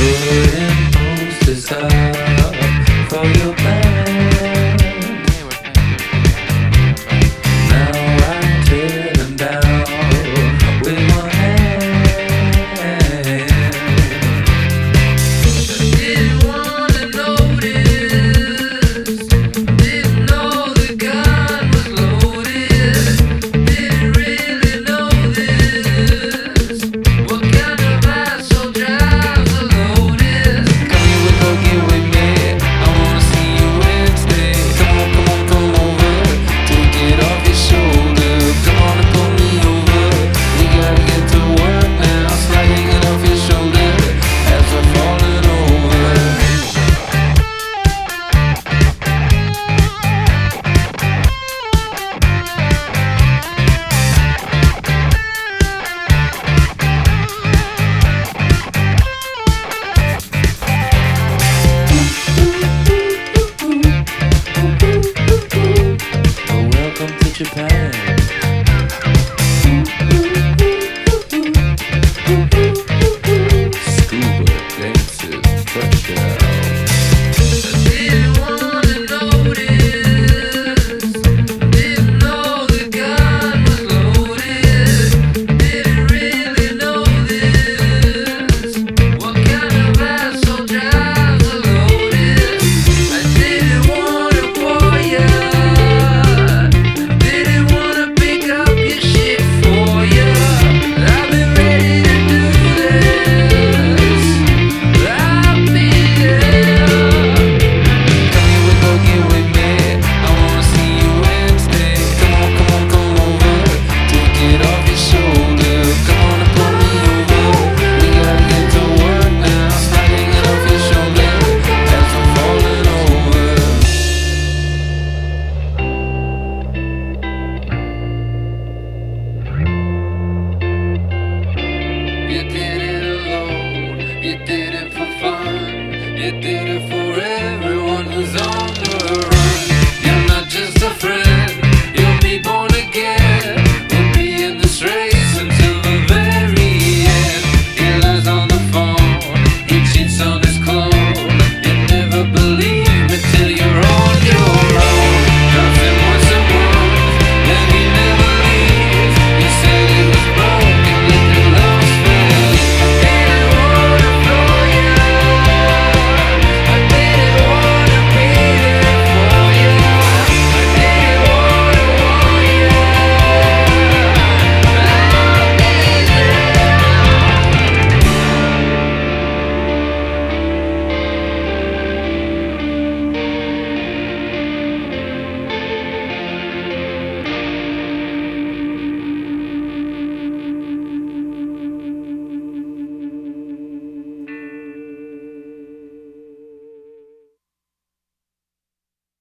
Putting posters up for your band. Now I tear them down with one hand. Didn't wanna notice, didn't know the gun was loaded, didn't really know this. What kind of asshole drives a Lotus? Come here with her, get with me. I wanna see you Wednesday. Come over. Take it off your shoulder. Come on and pull me over. We gotta get to work now. Sliding it off your shoulder as we're falling over. Oh, welcome to Japan. Scuba dances, touchdown. Didn't wanna notice, didn't know the gun was loaded, didn't really know this. What kind of asshole drives a Lotus? I didn't wanna bore ya, didn't wanna pick up your shit for ya. I've been ready to do this. I'll be there. Come here with her, get with me. I wanna see you Wednesday. Come over. Take it off your shoulder. Come on and pull me over. We gotta get to work now. Sliding it off your shoulder as we're falling over. You did it alone. You did it for fun. You did